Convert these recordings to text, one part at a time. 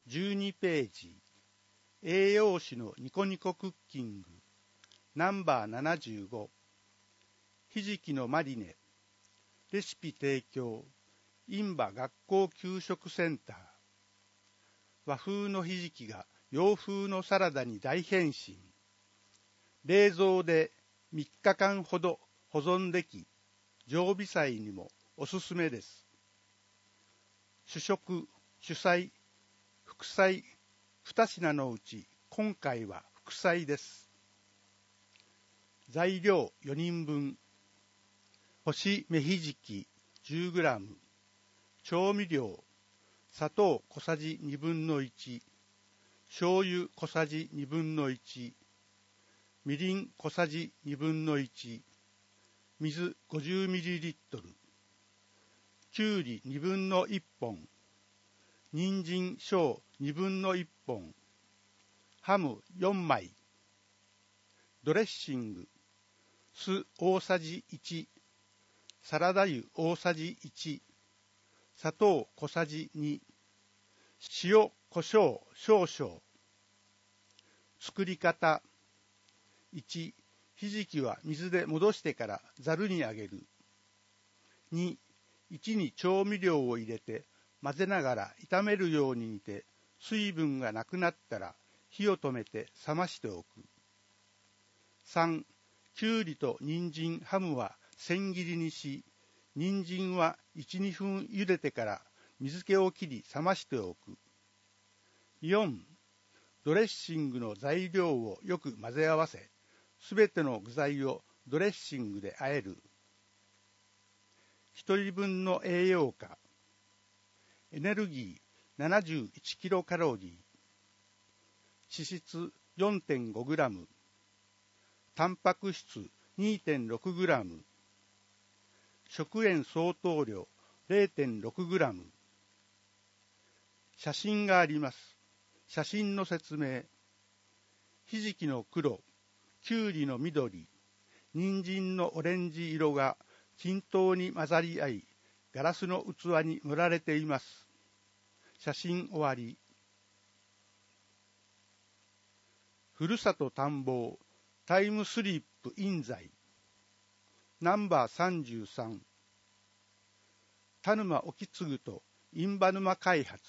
12ページ、栄養士のニコニコクッキング、ナンバー75、ひじきのマリネ、レシピ提供、印旛学校給食センター。和風のひじきが洋風のサラダに大変身。冷蔵で3日間ほど保存でき、常備菜にもおすすめです。主食、主菜、副菜2品のうち今回は副菜です。材料4人分。干し芽ひじき 10g、調味料、砂糖小さじ1分の1、醤油小さじ1分の1、みりん小さじ1分の1、水 50ml、きゅうり2分の1本、人参小2分の1本、ハム4枚、ドレッシング、酢大さじ1、サラダ油大さじ1、砂糖小さじ2、塩、胡椒少々。作り方。1、ひじきは水で戻してからざるにあげる。2、1に調味料を入れて混ぜながら炒めるように煮て、水分がなくなったら火を止めて冷ましておく。3、きゅうりと人参、ハムは千切りにし、人参は 1,2 分茹でてから水気を切り冷ましておく。4、ドレッシングの材料をよく混ぜ合わせ、すべての具材をドレッシングで和える。1人分の栄養価。エネルギー71キロカロリー。脂質 4.5 グラム。タンパク質 2.6 グラム。食塩相当量 0.6 グラム。写真があります。写真の説明。ひじきの黒、きゅうりの緑、人参のオレンジ色が均等に混ざり合い、ガラスの器に盛られています。写真終わり。ふるさと探訪、タイムスリップ印西。ナンバー33。田沼意次と印旛沼開発。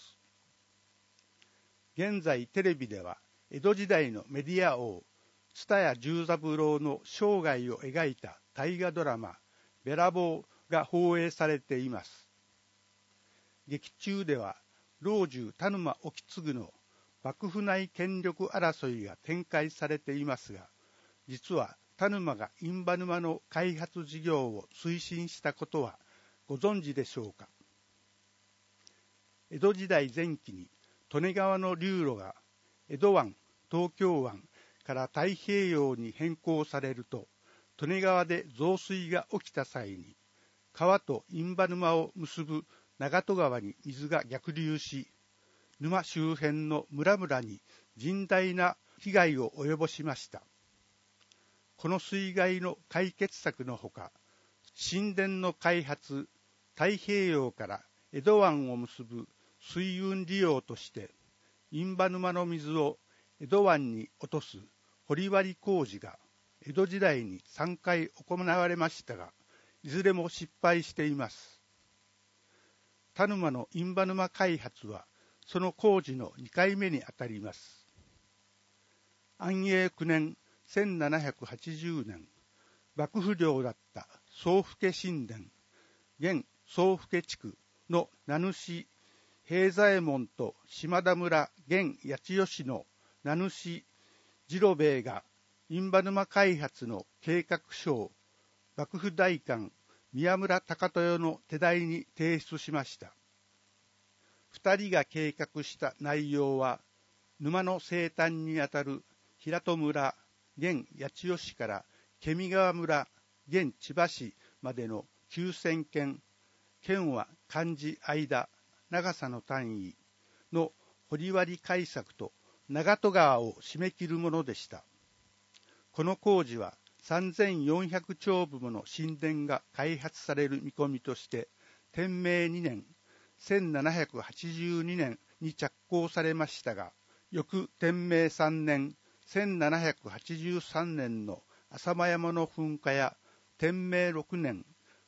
現在テレビでは江戸時代のメディア王蔦屋重三郎の生涯を描いた大河ドラマべらぼうが放映されています。劇中では老中田沼意次の幕府内権力争いが展開されていますが、実は田沼が印旛沼の開発事業を推進したことはご存知でしょうか。江戸時代前期に利根川の流路が江戸湾、東京湾から太平洋に変更されると、利根川で増水が起きた際に、川と印旛沼を結ぶ長門川に水が逆流し、沼周辺の村々に甚大な被害を及ぼしました。この水害の解決策のほか、新田の開発、太平洋から江戸湾を結ぶ水運利用として、印旛沼の水を江戸湾に落とす掘割工事が江戸時代に3回行われましたが、いずれも失敗しています。田沼の印旛沼開発は、その工事の2回目にあたります。安永9年1780年、幕府領だった宗府新田、現宗府地区の名主平左衛門と島田村現八千代市の名主次郎兵衛が印旛沼開発の計画書を幕府代官宮村高豊の手代に提出しました。二人が計画した内容は、沼の西端にあたる平戸村現八千代市から検見川村現千葉市までの9000間、県は漢字間、長さの単位の掘割開削と長門川を締め切るものでした。この工事は3400丁部もの新田が開発される見込みとして、天明2年 1782年に着工されましたが、翌天明3年1783年の浅間山の噴火や天明6年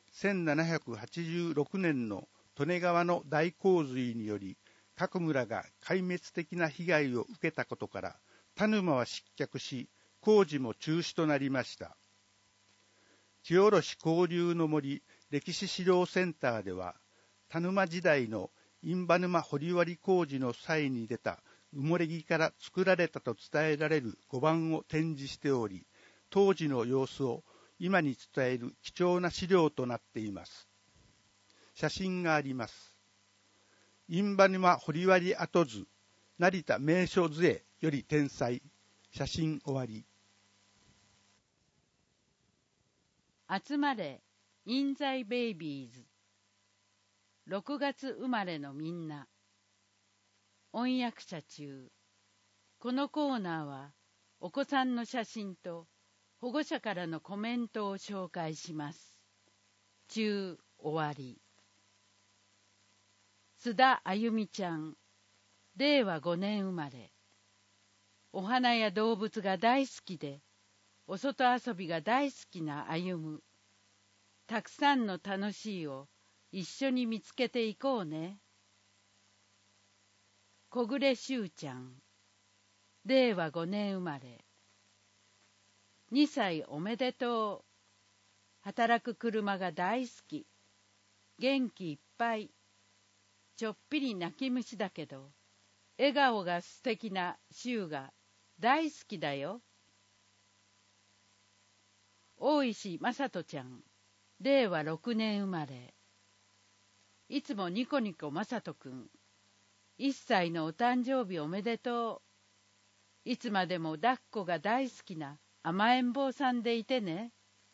1786年の利根川の大洪水により各村が壊滅的な被害を受けたことから田沼は失脚し、工事も中止となりました。清良交流の森歴史資料センターでは、田沼時代の印旛沼掘割工事の際に出た埋もれ木から作られたと伝えられる碁盤を展示しており、当時の様子を今に伝える貴重な資料となっています。写真があります。印旛沼掘割跡図、成田名所図会より転載。写真終わり。 集まれ、印西ベイビーズ。6月生まれのみんな。音訳者中。このコーナーは、お子さんの写真と保護者からのコメントを紹介します。中終わり。須田あゆみちゃん、令和5年生まれ。お花や動物が大好きで、お外遊びが大好きなあゆむ。たくさんの楽しいを一緒に見つけていこうね。小暮しゅうちゃん、令和5年生まれ。2歳おめでとう。働く車が大好き。元気いっぱい。ちょっぴり泣き虫だけど、笑顔が素敵なしゅうが大好きだよ。大石まさとちゃん、令和6年生まれ。いつもニコニコまさとくん。1歳のお誕生日おめでとう。いつまでも抱っこが大好きな甘えん坊さんでいてね。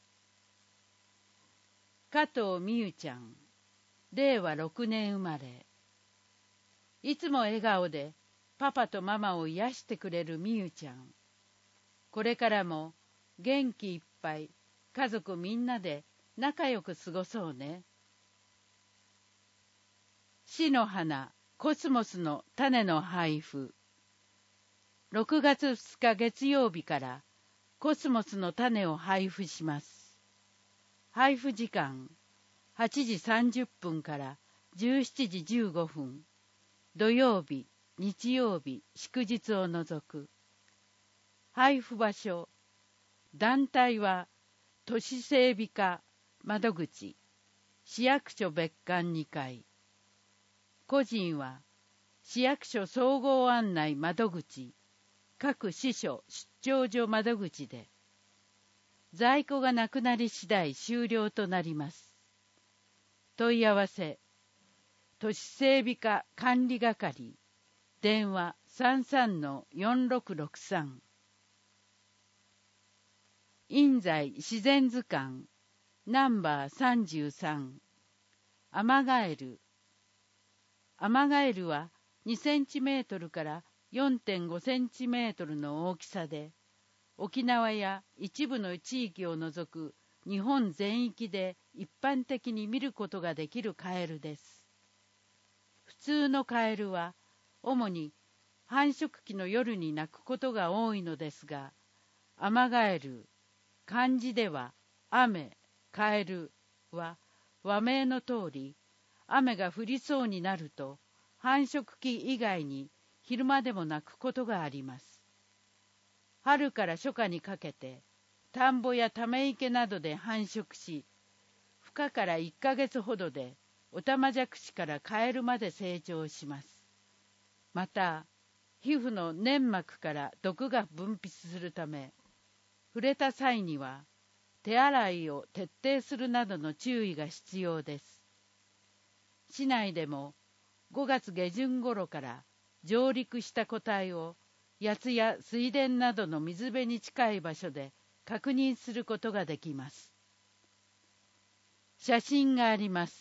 加藤美優ちゃん、令和6年生まれ。いつも笑顔でパパとママを癒してくれる美優ちゃん。これからも元気いっぱい家族みんなで仲良く過ごそうね。死の花コスモスの種の配布。6月2日月曜日からコスモスの種を配布します。配布時間8時30分から17時15分。土曜日、日曜日、祝日を除く。配布場所。団体は都市整備課窓口、市役所別館2階。個人は市役所総合案内窓口、各支所出張所窓口で。在庫がなくなり次第終了となります。問い合わせ。都市整備課管理係、電話33-4663。印西自然図鑑ナンバー33。アマガエル。アマガエルは2センチメートルから4.5センチメートルの大きさで、沖縄や一部の地域を除く日本全域で一般的に見ることができるカエルです。普通のカエルは主に繁殖期の夜に鳴くことが多いのですが、アマガエル、漢字では雨、カエルは和名の通り、雨が降りそうになると繁殖期以外に昼間でも鳴くことがあります。春から初夏にかけて田んぼやため池などで繁殖し、孵化から1ヶ月ほどでオタマジャクシからカエルまで成長します。また、皮膚の粘膜から毒が分泌するため、触れた際には手洗いを徹底するなどの注意が必要です。市内でも5月下旬頃から上陸した個体を谷津や水田などの水辺に近い場所で確認することができます。写真があります。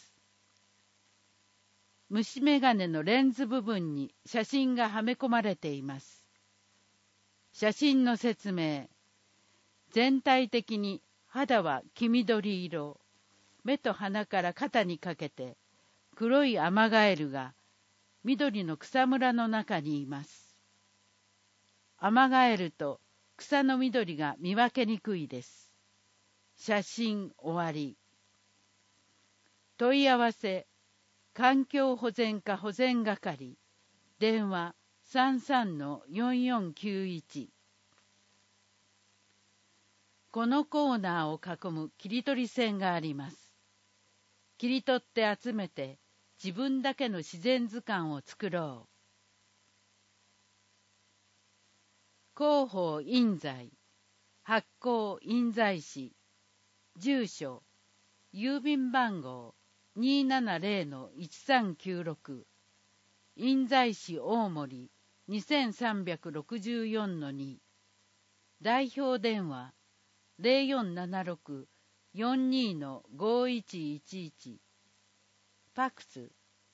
虫眼鏡のレンズ部分に写真がはめ込まれています。写真の説明。全体的に肌は黄緑色、目と鼻から肩にかけて黒いアマガエルが緑の草むらの中にいます。アマガエルと草の緑が見分けにくいです。写真終わり。問い合わせ、環境保全課保全係、電話 33-4491。このコーナーを囲む切り取り線があります。切り取って集めて自分だけの自然図鑑を作ろう。広報印材、発行印材士、住所、郵便番号 270-1396、印材士大森 2364-2、代表電話 0476-42-5111、ファクス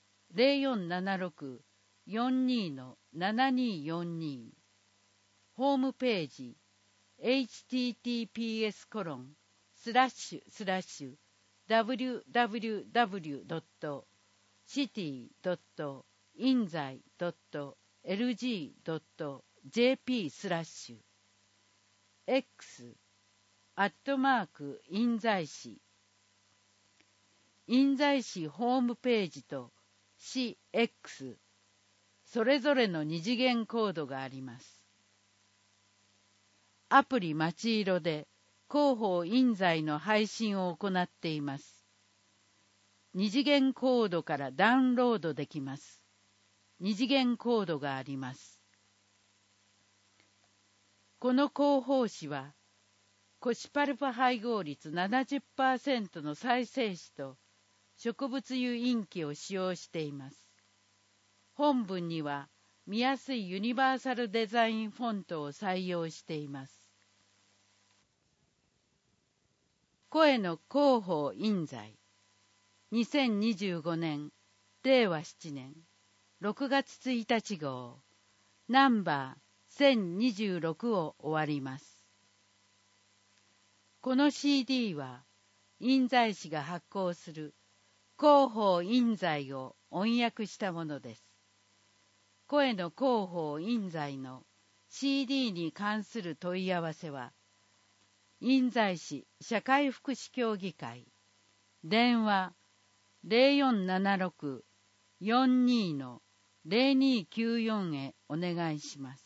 0476-42-7242、ホームページ https://www.city.inzai.lg.jp/ X印西市、印西市ホームページと市 X それぞれの二次元コードがあります。アプリまちいろで広報印西の配信を行っています。二次元コードからダウンロードできます。二次元コードがあります。この広報誌はコシパルファ配合率 70% の再生紙と植物油インキを使用しています。本文には見やすいユニバーサルデザインフォントを採用しています。声の広報印西、2025年令和7年6月1日号ナンバー1026を終わります。この CD は印西市が発行する広報印西を音訳したものです。声の広報印西の CD に関する問い合わせは印西市社会福祉協議会、電話 0476-42-0294 へお願いします。